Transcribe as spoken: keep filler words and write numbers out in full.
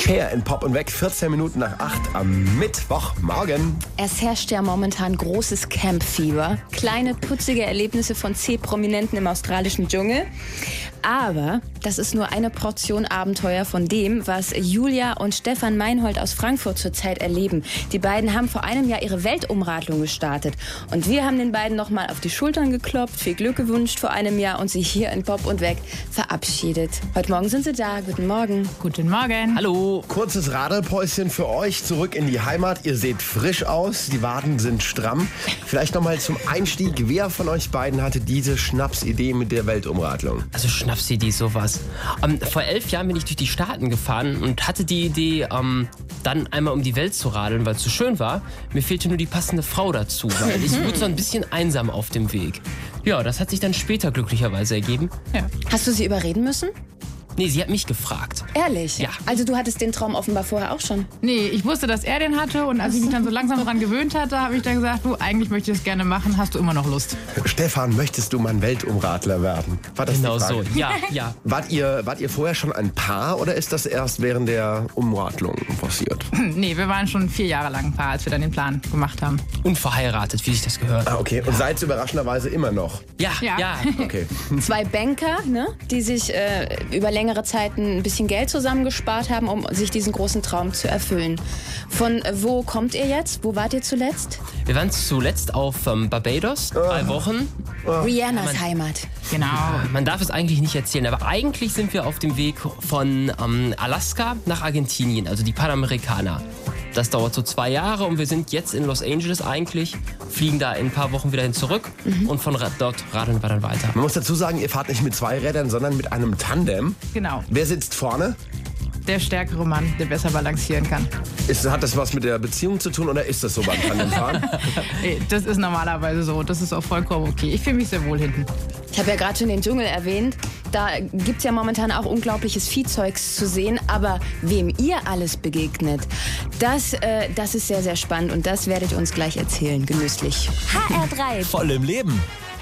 Cher in Pop und Weg, vierzehn Minuten nach acht am Mittwochmorgen. Es herrscht ja momentan großes Camp-Fieber. Kleine, putzige Erlebnisse von C-Prominenten im australischen Dschungel. Aber das ist nur eine Portion Abenteuer von dem, was Julia und Stefan Meinhold aus Frankfurt zurzeit erleben. Die beiden haben vor einem Jahr ihre Weltumradlung gestartet. Und wir haben den beiden nochmal auf die Schultern geklopft, viel Glück gewünscht vor einem Jahr und sie hier in Pop und Weg verabschiedet. Heute Morgen sind sie da. Guten Morgen. Guten Morgen. Hallo. Kurzes Radelpäuschen für euch, zurück in die Heimat. Ihr seht frisch aus, die Waden sind stramm. Vielleicht nochmal zum Einstieg, wer von euch beiden hatte diese Schnapsidee mit der Weltumradlung? Also Schnapsidee, sowas. Ähm, vor elf Jahren bin ich durch die Staaten gefahren und hatte die Idee, ähm, dann einmal um die Welt zu radeln, weil es so schön war. Mir fehlte nur die passende Frau dazu, weil ich wurde so ein bisschen einsam auf dem Weg. Ja, das hat sich dann später glücklicherweise ergeben. Ja. Hast du sie überreden müssen? Nee, sie hat mich gefragt. Ehrlich? Ja. Also du hattest den Traum offenbar vorher auch schon? Nee, ich wusste, dass er den hatte und als ich mich dann so langsam daran gewöhnt hatte, habe ich dann gesagt, du, eigentlich möchte ich das gerne machen, hast du immer noch Lust? Stefan, möchtest du mal ein Weltumradler werden? War das Genau die Frage? so, ja, ja. Wart ihr, wart ihr vorher schon ein Paar oder ist das erst während der Umradlung passiert? Nee, wir waren schon vier Jahre lang ein Paar, als wir dann den Plan gemacht haben. Unverheiratet, wie sich das gehört. Ah, okay. Und seid ihr überraschenderweise immer noch? Ja, ja. Ja. Okay. Zwei Banker, ne, die sich äh, über längere Zeit ein bisschen Geld zusammengespart haben, um sich diesen großen Traum zu erfüllen. Von wo kommt ihr jetzt? Wo wart ihr zuletzt? Wir waren zuletzt auf ähm, Barbados, drei Wochen. Rihannas man- Heimat. Genau. Man darf es eigentlich nicht erzählen, aber eigentlich sind wir auf dem Weg von ähm, Alaska nach Argentinien, also die Panamerikaner. Das dauert so zwei Jahre und wir sind jetzt in Los Angeles eigentlich, fliegen da in ein paar Wochen wieder hin zurück und von ra- dort radeln wir dann weiter. Man muss dazu sagen, ihr fahrt nicht mit zwei Rädern, sondern mit einem Tandem. Genau. Wer sitzt vorne? Der stärkere Mann, der besser balancieren kann. Ist, hat das was mit der Beziehung zu tun oder ist das so beim Tandemfahren? Nee, das ist normalerweise so. Das ist auch vollkommen okay. Ich fühle mich sehr wohl hinten. Ich habe ja gerade schon den Dschungel erwähnt. Da gibt es ja momentan auch unglaubliches Viehzeugs zu sehen. Aber wem ihr alles begegnet, das, äh, das ist sehr, sehr spannend. Und das werdet ihr uns gleich erzählen, genüsslich. H R drei. Voll im Leben.